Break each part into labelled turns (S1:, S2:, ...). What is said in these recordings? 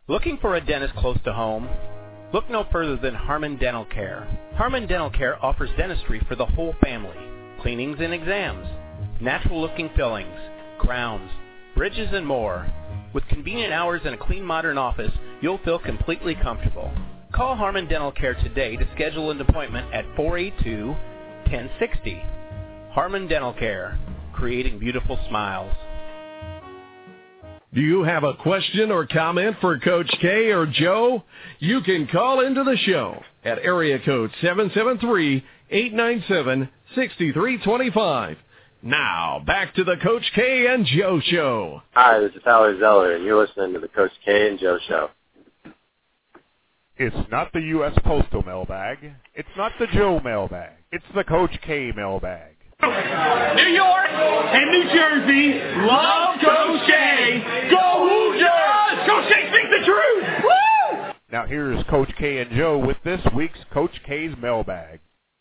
S1: Looking for a dentist close to home? Look no further than Harmon Dental Care. Harmon Dental Care offers dentistry for the whole family. Cleanings and exams, natural-looking fillings, crowns, bridges, and more. With convenient hours and a clean, modern office, you'll feel completely comfortable. Call Harmon Dental Care today to schedule an appointment at 482-1060. Harmon Dental Care, creating beautiful smiles.
S2: Do you have a question or comment for Coach K or Joe? You can call into the show at area code 773-897-6325. Now, back to the Coach K and Joe Show.
S3: Hi, this is Tyler Zeller, and you're listening to the Coach K and Joe Show.
S4: It's not the U.S. Postal mailbag. It's not the Joe mailbag. It's the Coach K mailbag.
S5: New York and New Jersey love Coach K. Go Hoosiers! Coach K, speak the truth! Woo!
S4: Now here's Coach K and Joe with this week's Coach K's mailbag.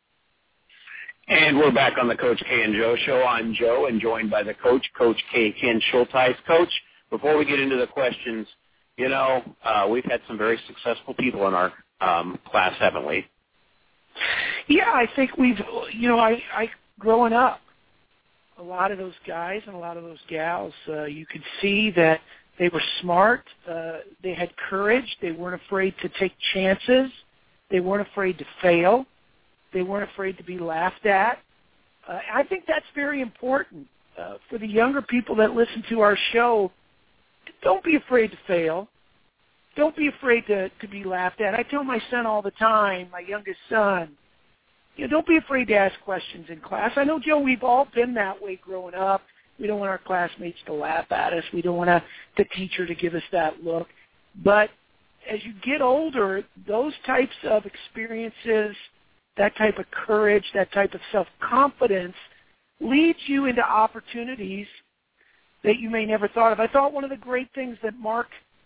S6: And we're back on the Coach K and Joe Show. I'm Joe, and joined by the coach, Coach K, Ken Schulteis. Coach, before we get into the questions, we've had some very successful people in our class, haven't we?
S7: Yeah, I think we've, growing up, a lot of those guys and a lot of those gals, you could see that they were smart, they had courage, they weren't afraid to take chances, they weren't afraid to fail, they weren't afraid to be laughed at. I think that's very important for the younger people that listen to our show. Don't be afraid to fail. Don't be afraid to be laughed at. I tell my son all the time, my youngest son, don't be afraid to ask questions in class. I know, Joe, we've all been that way growing up. We don't want our classmates to laugh at us. We don't want the teacher to give us that look. But as you get older, those types of experiences, that type of courage, that type of self-confidence leads you into opportunities that you may never thought of. I thought one of the great things that Mark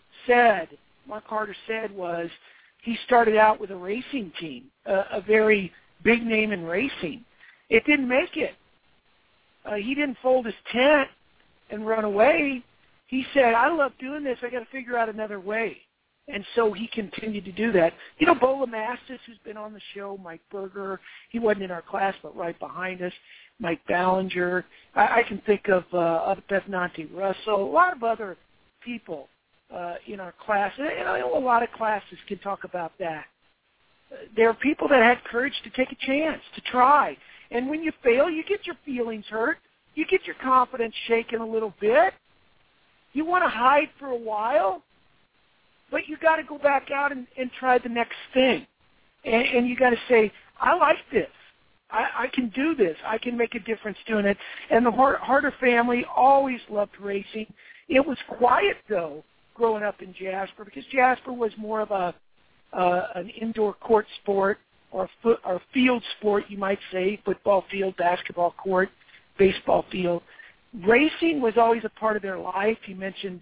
S7: Harder said was he started out with a racing team, a very big name in racing. It didn't make it. He didn't fold his tent and run away. He said, I love doing this. I got to figure out another way. And so he continued to do that. Bo Lamastis, who's been on the show, Mike Berger, he wasn't in our class, but right behind us, Mike Ballinger. I can think of Beth Nante Russell, a lot of other people in our class. And I know a lot of classes can talk about that. There are people that had courage to take a chance, to try. And when you fail, you get your feelings hurt. You get your confidence shaken a little bit. You want to hide for a while, but you got to go back out and try the next thing. And you got to say, I like this. I can do this. I can make a difference doing it. And the Harder family always loved racing. It was quiet, though, growing up in Jasper, because Jasper was more of an indoor court sport or field sport, you might say, football field, basketball court, baseball field. Racing was always a part of their life. He mentioned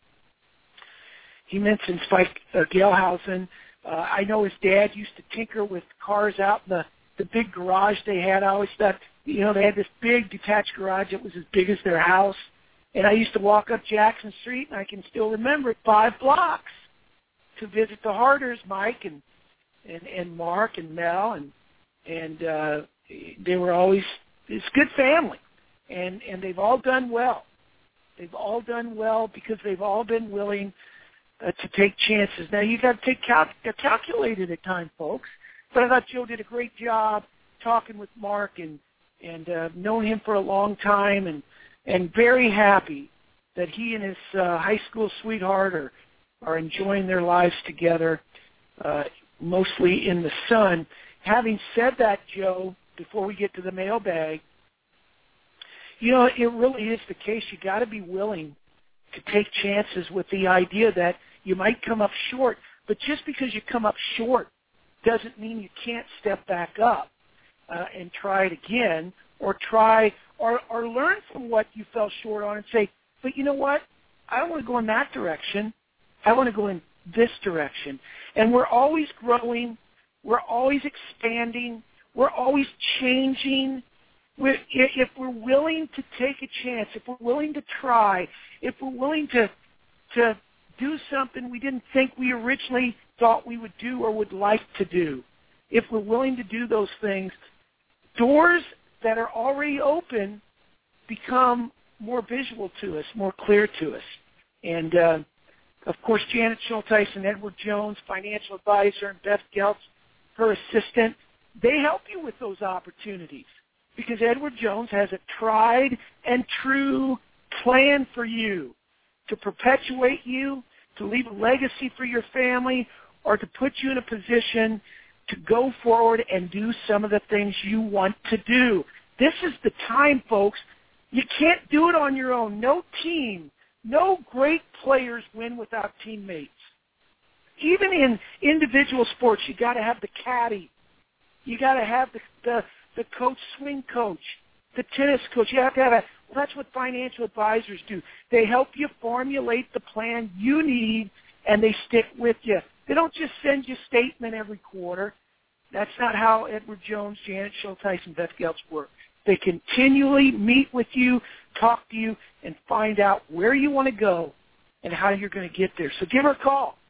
S7: Spike Gelhausen. I know his dad used to tinker with cars out in the big garage they had. I always thought, they had this big detached garage that was as big as their house. And I used to walk up Jackson Street, and I can still remember it, 5 blocks to visit the Harders, Mike and Mark and Mel, and they were always this good family, and they've all done well. They've all done well because they've all been willing to take chances. Now, you got to take calculated at times, folks. But I thought Joe did a great job talking with Mark and known him for a long time, and very happy that he and his high school sweetheart are enjoying their lives together, mostly in the sun. Having said that, Joe, before we get to the mailbag, it really is the case. You got to be willing to take chances with the idea that you might come up short. But just because you come up short doesn't mean you can't step back up and try it again, or learn from what you fell short on and say, but you know what? I don't want to go in that direction. I want to go in this direction. And we're always growing. We're always expanding. We're always changing. If we're willing to take a chance, if we're willing to try, if we're willing to do something we didn't think we originally thought we would do or would like to do. If we're willing to do those things, doors that are already open become more visual to us, more clear to us. And, of course, Janet Schulteis and Edward Jones, financial advisor, and Beth Geltz, her assistant, they help you with those opportunities because Edward Jones has a tried and true plan for you to perpetuate you, to leave a legacy for your family, or to put you in a position to go forward and do some of the things you want to do. This is the time, folks. You can't do it on your own. No team, no great players win without teammates. Even in individual sports, you got to have the caddy. You got to have the coach, swing coach, the tennis coach. You have to have well, that's what financial advisors do. They help you formulate the plan you need, and they stick with you. They don't just send you a statement every quarter. That's not how Edward Jones, Janet Schulteis, and Beth Geltz work. They continually meet with you, talk to you, and find out where you want to go and how you're going to get there. So give her a call,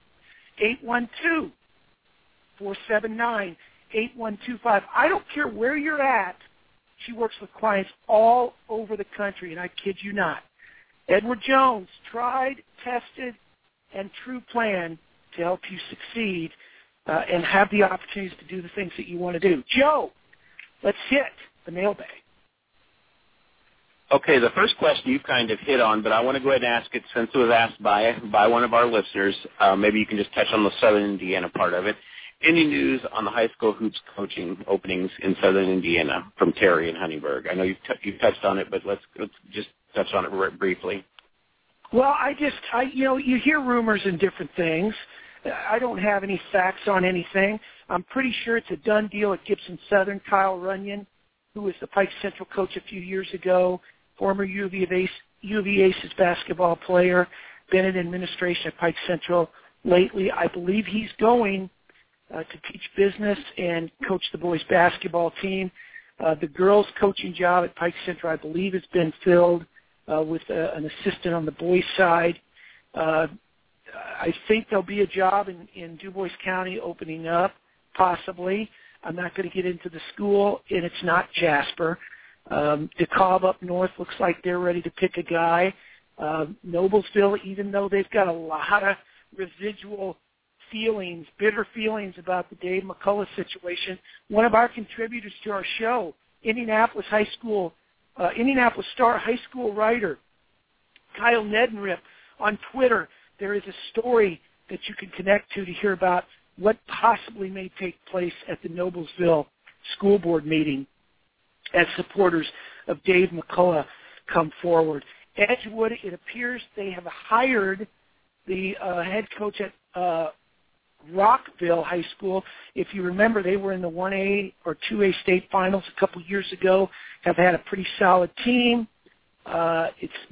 S7: 812-479-8125. I don't care where you're at. She works with clients all over the country, and I kid you not. Edward Jones, tried, tested, and true plan to help you succeed and have the opportunities to do the things that you want to do. Joe, let's hit the mailbag.
S6: Okay, the first question you kind of hit on, but I want to go ahead and ask it since it was asked by one of our listeners. Maybe you can just touch on the Southern Indiana part of it. Any news on the high school hoops coaching openings in Southern Indiana from Terry and Huntingburg? I know you've touched on it, but let's just touch on it briefly.
S7: Well, you hear rumors and different things. I don't have any facts on anything. I'm pretty sure it's a done deal at Gibson Southern. Kyle Runyon, who was the Pike Central coach a few years ago, former U of E Aces basketball player, been in administration at Pike Central lately. I believe he's going to teach business and coach the boys basketball team. The girls coaching job at Pike Central, I believe, has been filled with an assistant on the boys side. I think there'll be a job in DuBois County opening up, possibly. I'm not going to get into the school, and it's not Jasper. DeKalb up north looks like they're ready to pick a guy. Noblesville, even though they've got a lot of residual feelings, bitter feelings about the Dave McCullough situation, one of our contributors to our show, Indianapolis Star high school writer, Kyle Nedenrip, on Twitter, there is a story that you can connect to hear about what possibly may take place at the Noblesville school board meeting as supporters of Dave McCullough come forward. Edgewood, it appears they have hired the head coach at Rockville High School. If you remember, they were in the 1A or 2A state finals a couple years ago, have had a pretty solid team. I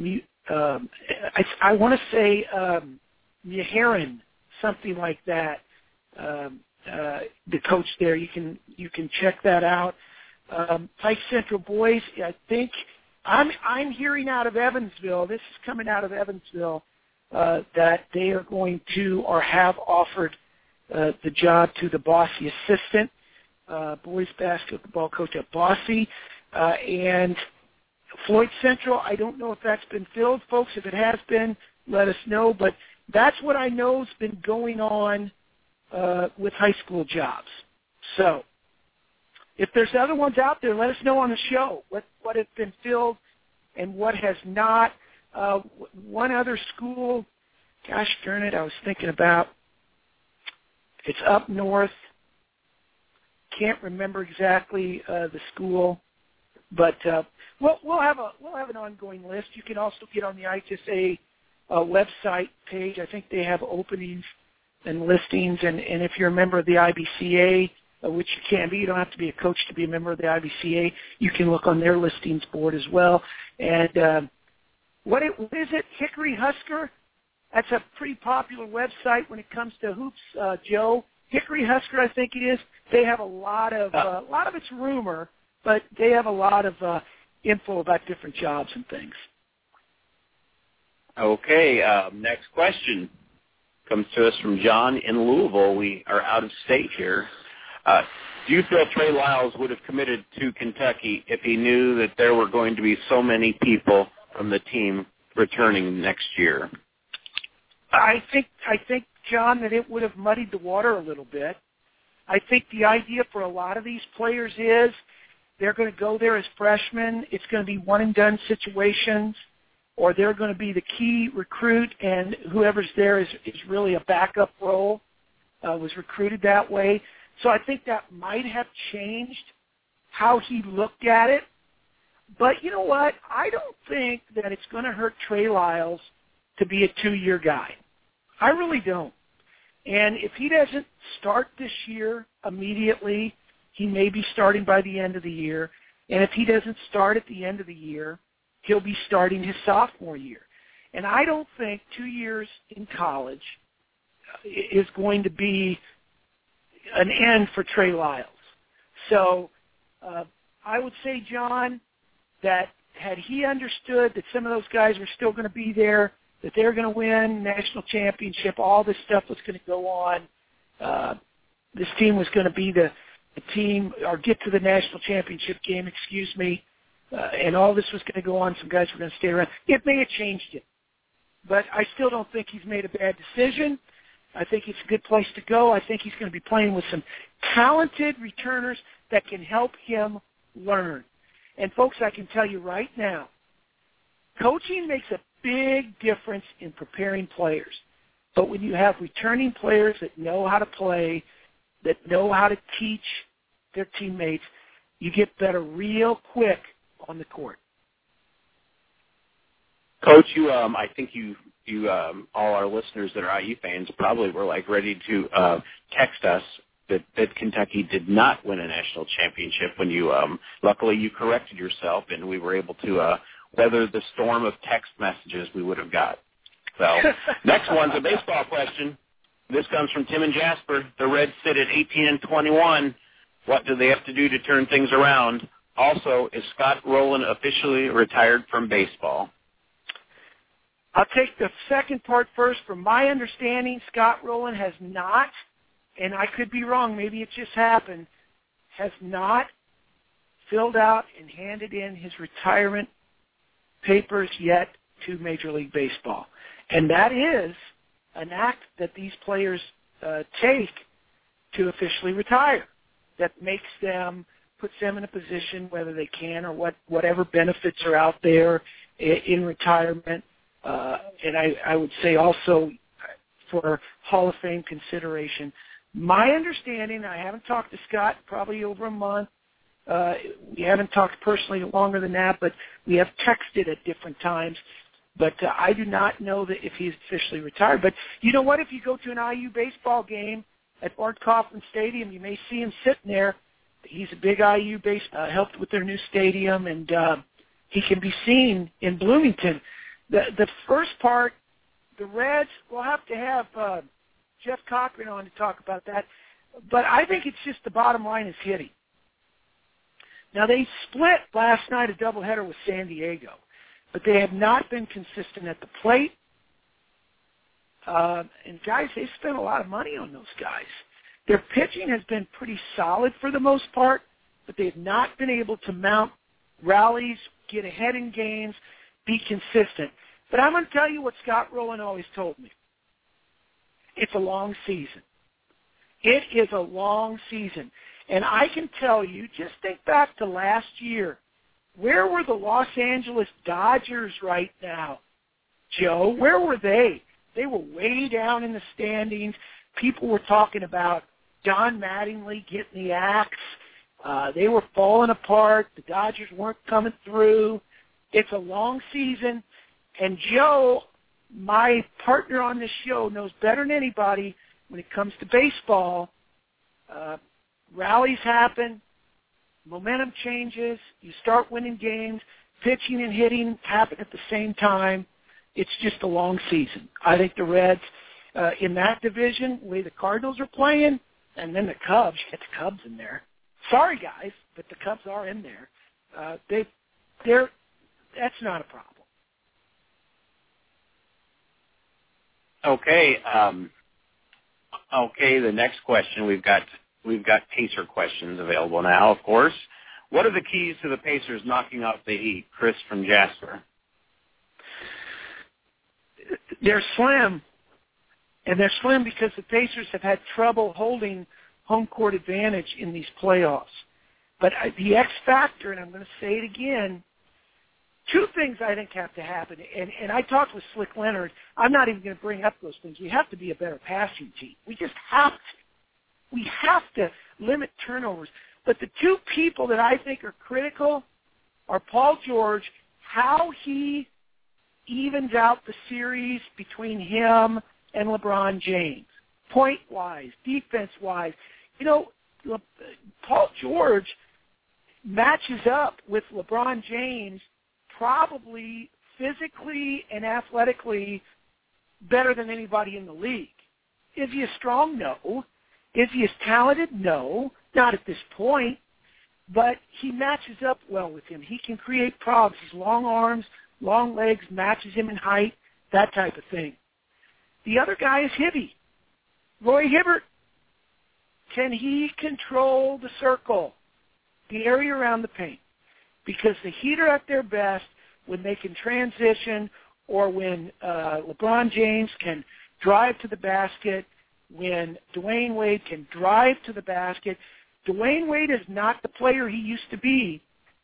S7: want to say Meharan, something like that. The coach there, you can check that out. Pike Central boys, I think I'm hearing out of Evansville. This is coming out of Evansville that they are going to or have offered the job to the Bossy assistant, boys basketball coach at Bossy, and Floyd Central. I don't know if that's been filled, folks. If it has been, let us know. But that's what I know has been going on with high school jobs. So if there's other ones out there, let us know on the show what has been filled and what has not. One other school, gosh darn it, I was thinking about. It's up north. Can't remember exactly the school, but we'll have an ongoing list. You can also get on the IHSA website page. I think they have openings and listings, and if you're a member of the IBCA, which you can be, you don't have to be a coach to be a member of the IBCA. You can look on their listings board as well. And what is it? Hickory Husker? That's a pretty popular website when it comes to hoops, Joe. Hickory Husker, I think it is. They have a lot of it's rumor, but they have a lot of info about different jobs and things.
S6: Okay, next question. comes to us from John in Louisville. We are out of state here. Do you feel Trey Lyles would have committed to Kentucky if he knew that there were going to be so many people from the team returning next year?
S7: I think, John, that it would have muddied the water a little bit. I think the idea for a lot of these players is they're going to go there as freshmen. It's going to be one-and-done situations, or they're going to be the key recruit, and whoever's there is really a backup role, was recruited that way. So I think that might have changed how he looked at it. But you know what? I don't think that it's going to hurt Trey Lyles to be a 2-year guy. I really don't. And if he doesn't start this year immediately, he may be starting by the end of the year. And if he doesn't start at the end of the year, he'll be starting his sophomore year. And I don't think 2 years in college is going to be an end for Trey Lyles. So I would say, John, that had he understood that some of those guys were still going to be there, that they were going to win national championship, all this stuff was going to go on, this team was going to be the team, or get to the national championship game, and all this was going to go on, some guys were going to stay around. It may have changed it, but I still don't think he's made a bad decision. I think it's a good place to go. I think he's going to be playing with some talented returners that can help him learn. And, folks, I can tell you right now, coaching makes a big difference in preparing players. But when you have returning players that know how to play, that know how to teach their teammates, you get better real quick on the court.
S6: Coach, I think you all our listeners that are IU fans probably were like ready to text us that Kentucky did not win a national championship when you luckily you corrected yourself and we were able to weather the storm of text messages we would have got. So next one's a baseball question. This comes from Tim and Jasper. The Reds sit at 18-21. What do they have to do to turn things around? Also, is Scott Rowland officially retired from baseball?
S7: I'll take the second part first. From my understanding, Scott Rowland has not, and I could be wrong, maybe it just happened, has not filled out and handed in his retirement papers yet to Major League Baseball. And that is an act that these players take to officially retire, that puts them in a position, whether they can or whatever benefits are out there in retirement. And I would say also for Hall of Fame consideration. My understanding, I haven't talked to Scott probably over a month. We haven't talked personally longer than that, but we have texted at different times. But I do not know that if he's officially retired. But you know what? If you go to an IU baseball game at Bart Kaufman Stadium, you may see him sitting there. He's a big IU helped with their new stadium, and he can be seen in Bloomington. The first part, the Reds, we'll have to have Jeff Cochran on to talk about that. But I think it's just the bottom line is hitting. Now, they split last night a doubleheader with San Diego, but they have not been consistent at the plate. And, guys, they spent a lot of money on those guys. Their pitching has been pretty solid for the most part, but they have not been able to mount rallies, get ahead in games, be consistent. But I'm going to tell you what Scott Rowland always told me. It's a long season. It is a long season. And I can tell you, just think back to last year. Where were the Los Angeles Dodgers right now, Joe? Where were they? They were way down in the standings. People were talking about Don Mattingly getting the axe. They were falling apart. The Dodgers weren't coming through. It's a long season. And Joe, my partner on this show, knows better than anybody when it comes to baseball. Rallies happen. Momentum changes. You start winning games. Pitching and hitting happen at the same time. It's just a long season. I think the Reds, in that division, the way the Cardinals are playing, and then the Cubs, get the Cubs in there. Sorry, guys, but the Cubs are in there. That's not a problem.
S6: Okay. Okay, the next question, we've got Pacer questions available now, of course. What are the keys to the Pacers knocking off the Heat? Chris from Jasper.
S7: They're slim, and they're slim because the Pacers have had trouble holding home court advantage in these playoffs. But the X factor, and I'm going to say it again, two things I think have to happen. And I talked with Slick Leonard. I'm not even going to bring up those things. We have to be a better passing team. We just have to. We have to limit turnovers. But the two people that I think are critical are Paul George, how he evens out the series between him and LeBron James, point-wise, defense-wise. You know, Paul George matches up with LeBron James probably physically and athletically better than anybody in the league. Is he as strong? No. Is he as talented? No, not at this point. But he matches up well with him. He can create problems. His long arms, long legs, matches him in height, that type of thing. The other guy is Hibby. Roy Hibbert. Can he control the circle, the area around the paint? Because the Heat are at their best when they can transition or when LeBron James can drive to the basket, when Dwayne Wade can drive to the basket. Dwayne Wade is not the player he used to be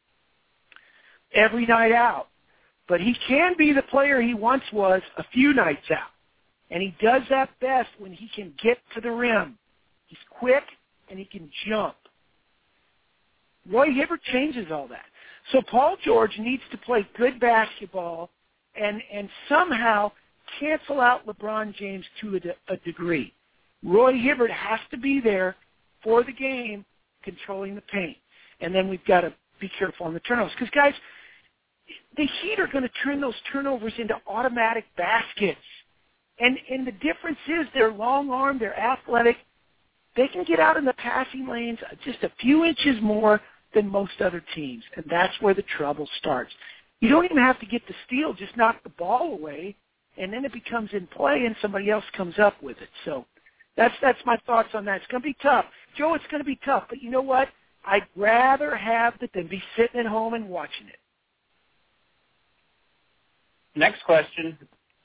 S7: every night out, but he can be the player he once was a few nights out. And he does that best when he can get to the rim. He's quick and he can jump. Roy Hibbert changes all that. So Paul George needs to play good basketball and somehow cancel out LeBron James to a degree. Roy Hibbert has to be there for the game, controlling the paint. And then we've got to be careful on the turnovers. Because, guys, the Heat are going to turn those turnovers into automatic baskets. And the difference is they're long-armed, they're athletic. They can get out in the passing lanes just a few inches more than most other teams, and that's where the trouble starts. You don't even have to get the steal, just knock the ball away, and then it becomes in play and somebody else comes up with it. So that's my thoughts on that. It's going to be tough. Joe, it's going to be tough, but you know what? I'd rather have it than be sitting at home and watching it.
S6: Next question.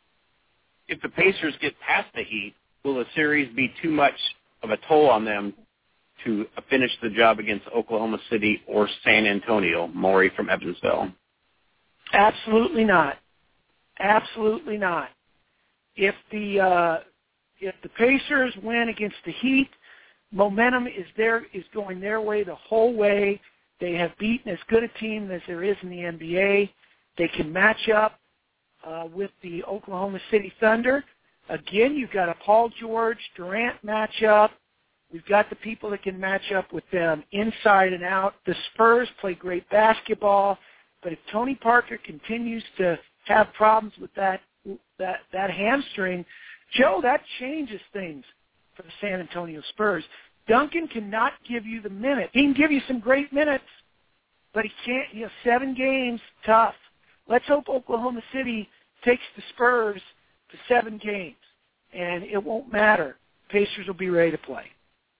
S6: If the Pacers get past the Heat, will the series be too much of a toll on them to finish the job against Oklahoma City or San Antonio? Maury from Evansville.
S7: Absolutely not. Absolutely not. If the Pacers win against the Heat, momentum is going their way the whole way. They have beaten as good a team as there is in the NBA. They can match up with the Oklahoma City Thunder. Again, you've got a Paul George, Durant matchup. We've got the people that can match up with them inside and out. The Spurs play great basketball, but if Tony Parker continues to have problems with that hamstring, Joe, that changes things for the San Antonio Spurs. Duncan cannot give you the minute. He can give you some great minutes, but he can't. 7 games, tough. Let's hope Oklahoma City takes the Spurs to 7 games, and it won't matter. Pacers will be ready to play.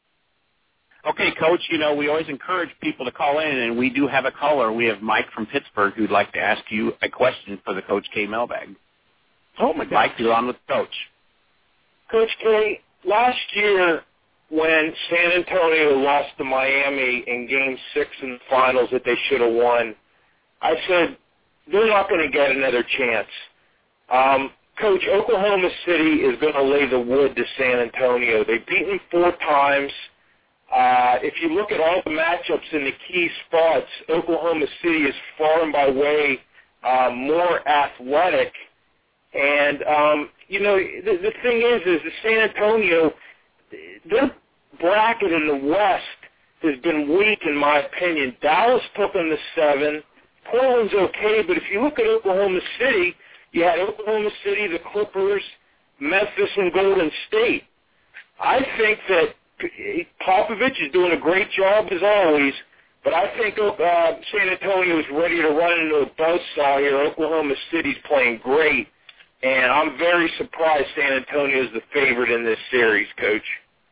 S6: Okay, Coach, we always encourage people to call in, and we do have a caller. We have Mike from Pittsburgh who'd like to ask you a question for the Coach K mailbag.
S7: Oh, my God.
S6: Mike, you're on with Coach.
S8: Coach K, last year when San Antonio lost to Miami in Game 6 in the finals that they should have won, I said, they're not going to get another chance. Coach, Oklahoma City is going to lay the wood to San Antonio. They've beaten 4 times. If you look at all the matchups in the key spots, Oklahoma City is far and by way more athletic. And, the thing is the San Antonio, their bracket in the West has been weak, in my opinion. Dallas took them to 7. Portland's okay, but if you look at Oklahoma City, you had Oklahoma City, the Clippers, Memphis, and Golden State. I think that Popovich is doing a great job as always, but I think San Antonio is ready to run into a buzzsaw here. Oklahoma City's playing great, and I'm very surprised San Antonio is the favorite in this series, Coach.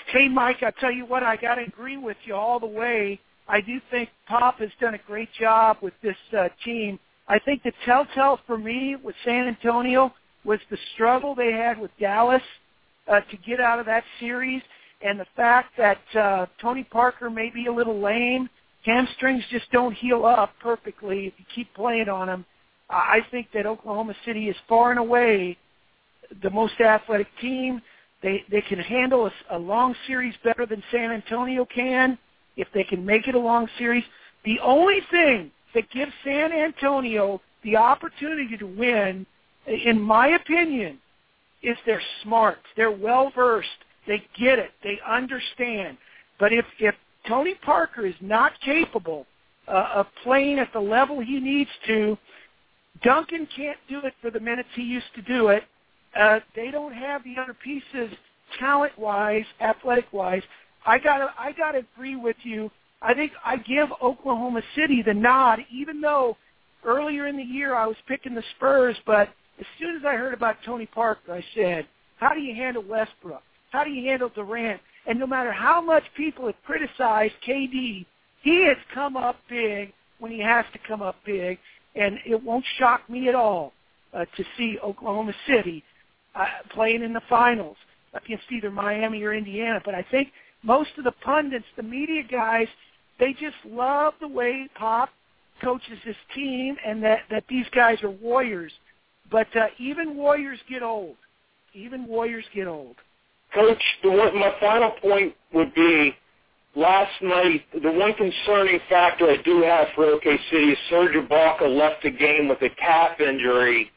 S7: Hey, Mike, I tell you what, I got to agree with you all the way. I do think Pop has done a great job with this team. I think the telltale for me with San Antonio was the struggle they had with Dallas to get out of that series, and the fact that Tony Parker may be a little lame. Hamstrings just don't heal up perfectly if you keep playing on them. I think that Oklahoma City is far and away the most athletic team. They can handle a long series better than San Antonio can if they can make it a long series. The only thing that gives San Antonio the opportunity to win, in my opinion, is they're smart. They're well-versed. They get it. They understand. But if Tony Parker is not capable of playing at the level he needs to, Duncan can't do it for the minutes he used to do it. They don't have the other pieces, talent-wise, athletic-wise. I gotta agree with you. I think I give Oklahoma City the nod, even though earlier in the year I was picking the Spurs. But as soon as I heard about Tony Parker, I said, "How do you handle Westbrook? How do you handle Durant?" And no matter how much people have criticized KD, he has come up big when he has to come up big, and it won't shock me at all to see Oklahoma City playing in the finals against either Miami or Indiana. But I think most of the pundits, the media guys, they just love the way Pop coaches his team and that these guys are warriors. But even warriors get old. Even warriors get old.
S8: Coach, my final point would be, last night, the one concerning factor I do have for OK City is Serge Ibaka left the game with a calf injury,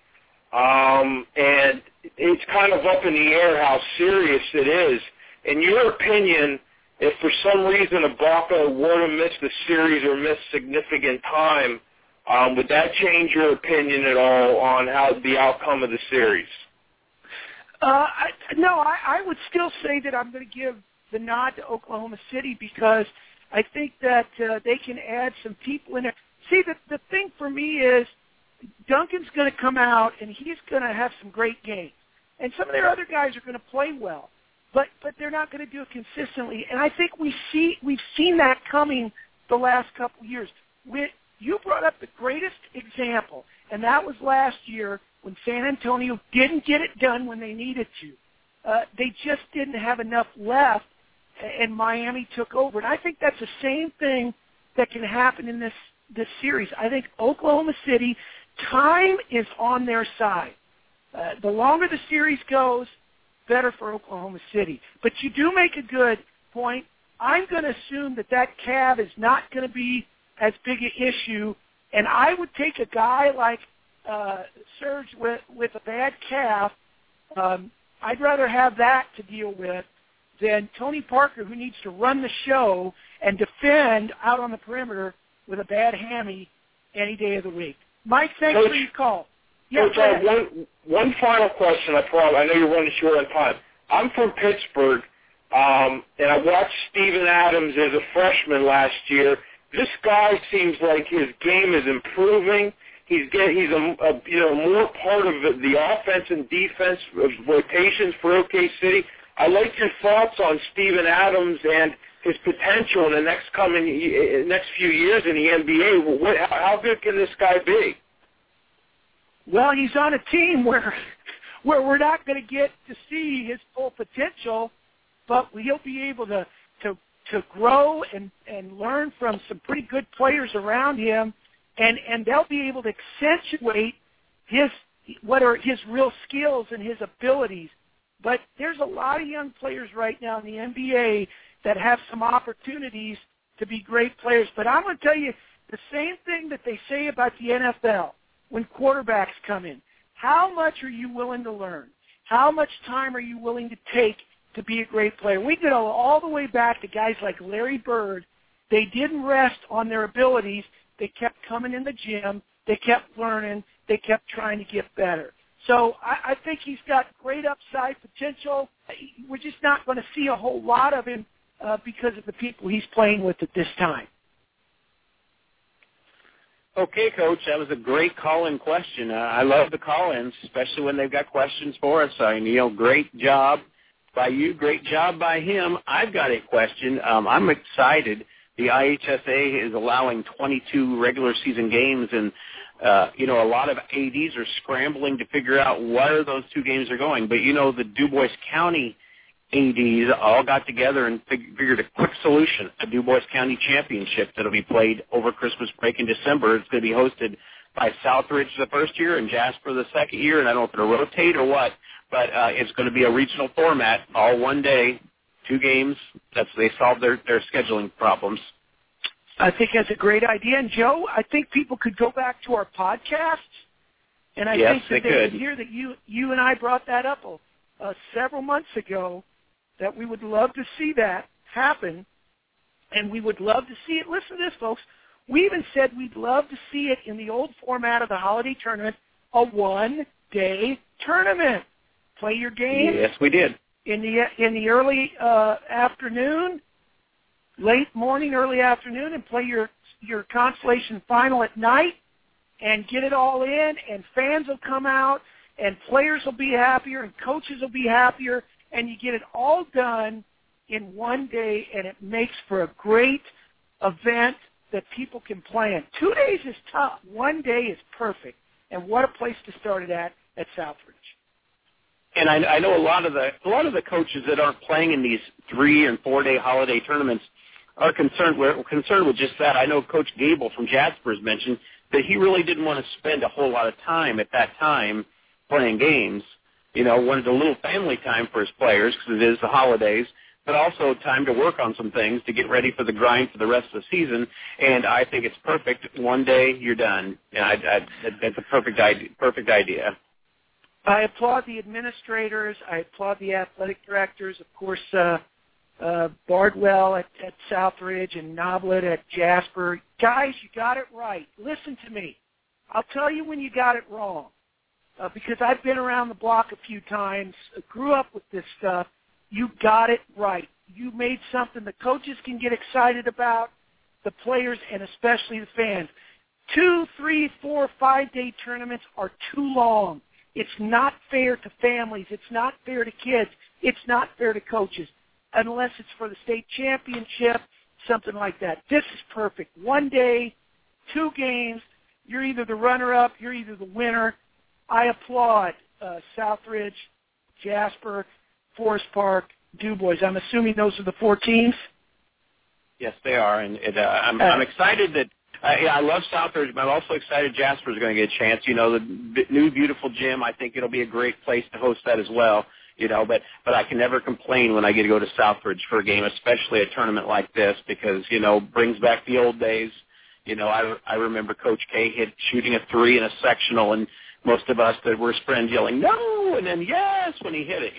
S8: and it's kind of up in the air how serious it is. In your opinion, if for some reason Ibaka were to miss the series or miss significant time, would that change your opinion at all on how the outcome of the series?
S7: I would still say that I'm going to give the nod to Oklahoma City because I think that they can add some people in there. See, the thing for me is Duncan's going to come out and he's going to have some great games. And some of their other guys are going to play well, but they're not going to do it consistently. And I think we've seen that coming the last couple of years. You brought up the greatest example, and that was last year when San Antonio didn't get it done when they needed to. They just didn't have enough left, and Miami took over. And I think that's the same thing that can happen in this series. I think Oklahoma City, time is on their side. The longer the series goes, better for Oklahoma City. But you do make a good point. I'm going to assume that calf is not going to be as big an issue, and I would take a guy like Serge with a bad calf. I'd rather have that to deal with than Tony Parker, who needs to run the show and defend out on the perimeter with a bad hammy any day of the week. Mike, thanks for your call. Yeah,
S8: Coach, I have one final question. I know you're running short on time. I'm from Pittsburgh, and I watched Steven Adams as a freshman last year. This guy seems like his game is improving. He's a more part of the offense and defense rotations for OK City. I like your thoughts on Steven Adams and his potential in the next few years in the NBA. How good can this guy be?
S7: Well, he's on a team where we're not going to get to see his full potential, but he'll be able to grow and learn from some pretty good players around him, and they'll be able to accentuate what are his real skills and his abilities. But there's a lot of young players right now in the NBA that have some opportunities to be great players. But I'm going to tell you the same thing that they say about the NFL when quarterbacks come in. How much are you willing to learn? How much time are you willing to take to be a great player? We go all the way back to guys like Larry Bird. They didn't rest on their abilities. They kept coming in the gym. They kept learning. They kept trying to get better. So I think he's got great upside potential. We're just not going to see a whole lot of him because of the people he's playing with at this time.
S6: Okay, Coach, that was a great call-in question. I love the call-ins, especially when they've got questions for us. Great job. by you. Great job by him. I've got a question. I'm excited. The IHSA is allowing 22 regular season games, and a lot of ADs are scrambling to figure out where those 2 games are going. But, the Du Bois County ADs all got together and figured a quick solution, a Du Bois County championship that will be played over Christmas break in December. It's going to be hosted by Southridge the first year and Jasper the second year, and I don't know if it'll rotate or what, but it's going to be a regional format, all one day, 2 games. They solved their scheduling problems.
S7: I think that's a great idea. And, Joe, I think people could go back to our podcasts, and I think that they could hear that you and I brought that up several months ago, that we would love to see that happen, and we would love to see it. Listen to this, folks. We even said we'd love to see it in the old format of the holiday tournament, a one-day tournament. Play your games.
S6: Yes, we did.
S7: In the early afternoon, late morning, early afternoon, and play your consolation final at night, and get it all in, and fans will come out, and players will be happier, and coaches will be happier, and you get it all done in one day, and it makes for a great event that people can plan. 2 days is tough. 1 day is perfect. And what a place to start it at Southridge.
S6: And I know a lot of the coaches that aren't playing in these 3 and 4 day holiday tournaments are concerned with just that. I know Coach Gable from Jasper has mentioned that he really didn't want to spend a whole lot of time at that time playing games. Wanted a little family time for his players because it is the holidays, but also time to work on some things to get ready for the grind for the rest of the season. And I think it's perfect. 1 day, you're done. That's a perfect idea.
S7: I applaud the administrators. I applaud the athletic directors. Of course, Bardwell at Southridge and Noblet at Jasper. Guys, you got it right. Listen to me. I'll tell you when you got it wrong. Because I've been around the block a few times, grew up with this stuff. You got it right. You made something the coaches can get excited about, the players, and especially the fans. 2, 3, 4, 5 day tournaments are too long. It's not fair to families. It's not fair to kids. It's not fair to coaches, unless it's for the state championship, something like that. This is perfect. 1 day, 2 games. You're either the runner-up, you're either the winner. I applaud Southridge, Jasper, Forest Park, Du Bois. I'm assuming those are the 4 teams?
S6: Yes, they are. And I'm excited that I love Southridge, but I'm also excited Jasper's going to get a chance. The new beautiful gym, I think it'll be a great place to host that as well. But I can never complain when I get to go to Southridge for a game, especially a tournament like this, because, brings back the old days. I remember Coach K shooting a 3 in a sectional, and most of us that were friends yelling, no, and then yes, when he hit it,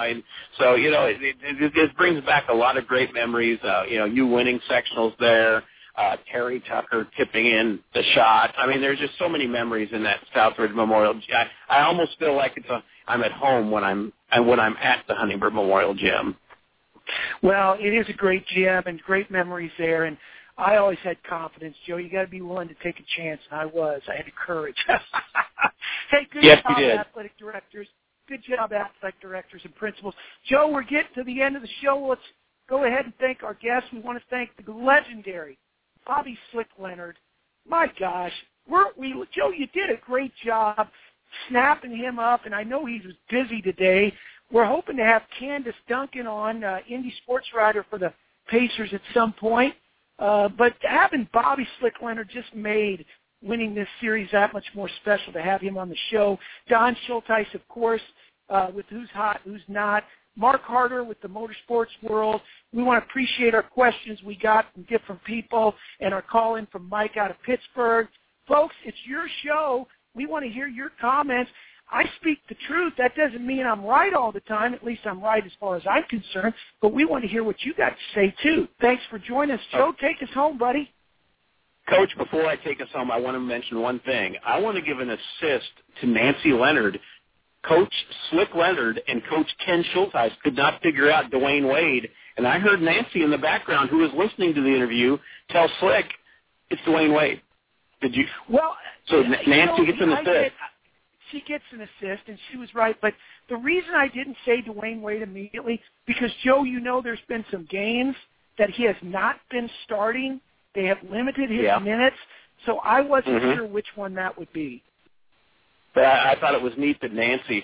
S6: it brings back a lot of great memories. You winning sectionals there, Terry Tucker tipping in the shot. I mean, there's just so many memories in that Southridge Memorial. I almost feel like I'm at home when I'm at the Huntingburg Memorial Gym.
S7: Well, it is a great gym and great memories there, and I always had confidence, Joe. You got to be willing to take a chance, and I was. I had the courage. Hey, good job, athletic directors. Good job, athletic directors and principals. Joe, we're getting to the end of the show. Let's go ahead and thank our guests. We want to thank the legendary Bobby Slick Leonard. My gosh, Joe, you did a great job snapping him up, and I know he was busy today. We're hoping to have Candace Duncan on, Indy sports writer for the Pacers at some point. But having Bobby Slick Leonard just made winning this series that much more special to have him on the show. Don Schulteis, of course, with Who's Hot, Who's Not. Mark Harder with the Motorsports World. We want to appreciate our questions we got from different people and our call-in from Mike out of Pittsburgh. Folks, it's your show. We want to hear your comments. I speak the truth. That doesn't mean I'm right all the time. At least I'm right as far as I'm concerned. But we want to hear what you got to say, too. Thanks for joining us, Joe. Take us home, buddy.
S6: Coach, before I take us home, I want to mention one thing. I want to give an assist to Nancy Leonard. Coach Slick Leonard and Coach Ken Schulteis could not figure out Dwayne Wade. And I heard Nancy in the background, who was listening to the interview, tell Slick, it's Dwayne Wade. Did you?
S7: Well,
S6: so Nancy gets an assist.
S7: she gets an assist, and she was right. But the reason I didn't say Dwayne Wade immediately, because, Joe, there's been some games that he has not been starting. They have limited his minutes, so I wasn't sure which one that would be.
S6: But I thought it was neat that Nancy,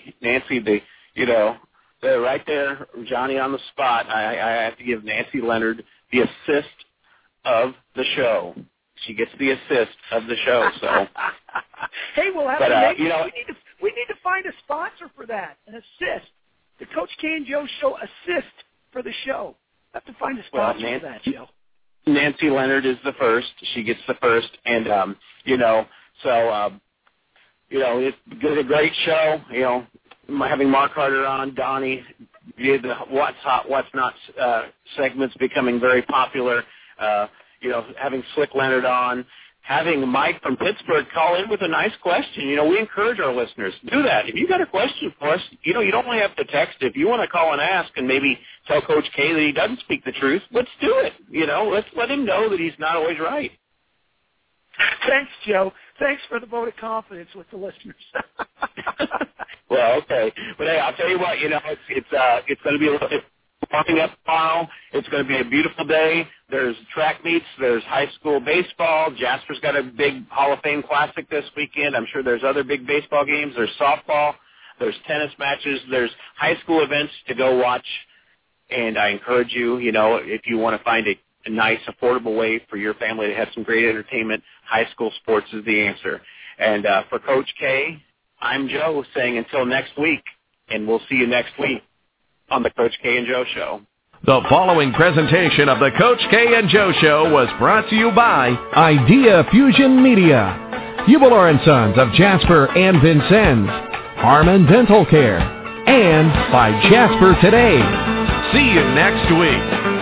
S6: right there, Johnny on the spot. I have to give Nancy Leonard the assist of the show. She gets the assist of the show. So,
S7: hey, we'll have we need to find a sponsor for that. An assist, the Coach K and Joe Show assist for the show. Have to find a sponsor for that, Joe.
S6: Nancy Leonard is the first. She gets the first, and it's a great show. Having Mark Carter on, Donnie did the What's Hot, What's Not segments becoming very popular. Having Slick Leonard on, having Mike from Pittsburgh call in with a nice question. We encourage our listeners to do that. If you got a question for us, you don't only have to text. If you want to call and ask and maybe tell Coach K that he doesn't speak the truth, let's do it. Let's let him know that he's not always right.
S7: Thanks, Joe. Thanks for the vote of confidence with the listeners.
S6: Well, okay. But, hey, I'll tell you what, it's going to be a little bit warming up tomorrow. It's going to be a beautiful day. There's track meets. There's high school baseball. Jasper's got a big Hall of Fame Classic this weekend. I'm sure there's other big baseball games. There's softball. There's tennis matches. There's high school events to go watch. And I encourage you, if you want to find a nice, affordable way for your family to have some great entertainment, high school sports is the answer. And for Coach K, I'm Joe saying until next week, and we'll see you next week on the Coach K and Joe Show.
S2: The following presentation of the Coach K and Joe Show was brought to you by Idea Fusion Media, Hubler & Sons of Jasper and Vincennes, Harmon Dental Care, and by Jasper Today. See you next week.